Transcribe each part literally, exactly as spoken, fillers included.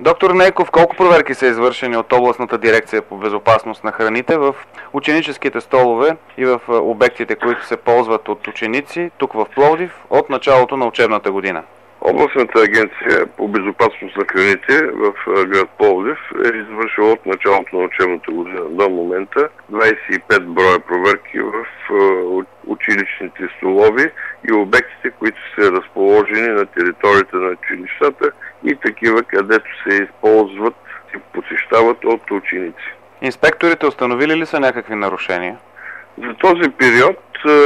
Доктор Нейков, колко проверки са извършени от областната дирекция по безопасност на храните в ученическите столове и в обектите, които се ползват от ученици тук в Пловдив от началото на учебната година? Областната агенция по безопасност на храните в град Пловдив е извършила от началото на учебната година до момента двадесет и пет броя проверки в училищните столови и обектите, които са разположени на територията на училищата и такива, където се използват и посещават от ученици. Инспекторите установили ли са някакви нарушения? За този период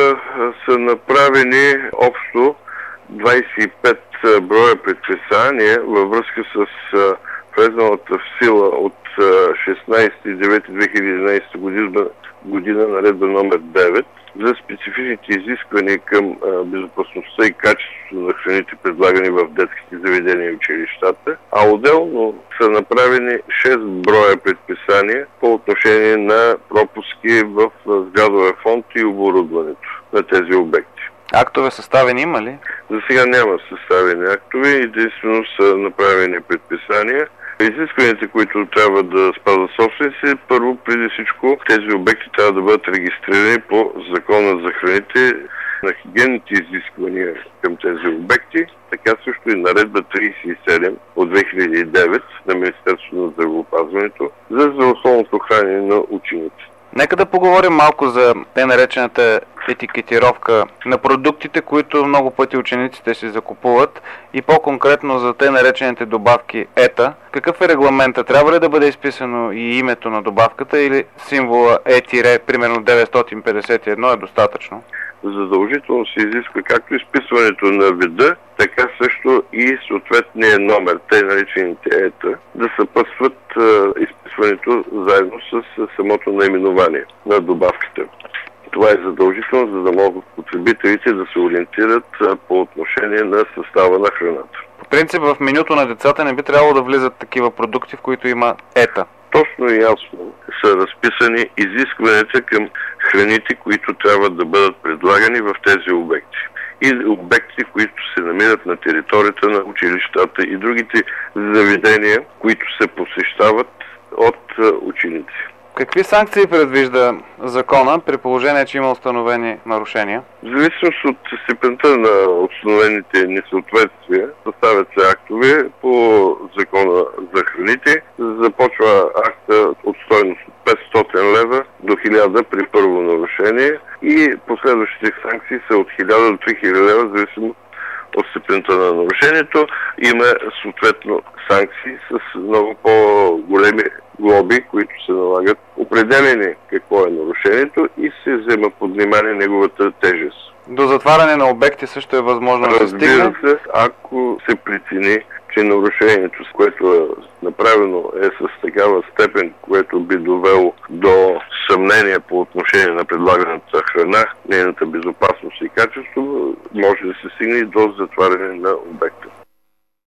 са направени общо двадесет и пет броя предписания във връзка с влезналата в сила от шестнадесети девети две хиляди и единадесета година, година наредба номер девет за специфичните изисквания към безопасността и качеството на храните, предлагани в детските заведения и училищата, а отделно са направени шест броя предписания по отношение на пропуски в сградовия фонд и оборудването на тези обекти. Актове съставени има ли? За сега няма съставени актове, единствено са направени предписания. Изискванията, които трябва да спазват собственици, първо, преди всичко, тези обекти трябва да бъдат регистрирани по Закона за храните, на хигиенните изисквания към тези обекти, така също и наредба тридесет и седем от две хиляди и девет на Министерството на здравеопазването за здравословното хранене на ученици. Нека да поговорим малко за те наречената етикетировка на продуктите, които много пъти учениците си закупуват и по-конкретно за те наречените добавки ета. Какъв е регламента? Трябва ли да бъде изписано и името на добавката или символа Е, примерно деветстотин петдесет и едно е достатъчно? Задължително се изисква както изписването на вида, така също и съответния номер, те наречените ета, да съпътстват е, изписването заедно с самото наименование на добавката. Това е задължително, за да могат потребителите да се ориентират по отношение на състава на храната. По принцип в менюто на децата не би трябвало да влизат такива продукти, в които има ета. Точно и ясно са разписани изискванията към храните, които трябва да бъдат предлагани в тези обекти. И обекти, които се намират на територията на училищата и другите заведения, които се посещават от ученици. Какви санкции предвижда закона при положение, че има установени нарушения? В зависимост от степента на установените несъответствия, съставят се актове по закона за храните. Започва акта от стойност от петстотин лева до хиляда при първо нарушение и последващите санкции са от хиляда до три хиляди лева, в зависимост от степента на нарушението. Има съответно санкции с много по-големи глоби, които се налагат. Определени какво е нарушението и се взема под внимание неговата тежест. До затваряне на обекти също е възможно да се стигне? Разбира се, ако се прецени, че нарушението, с което е направено, е с такава степен, което би довело до съмнение по отношение на предлаганата храна, нейната безопасност и качество, може да се стигне и до затваряне на обекта.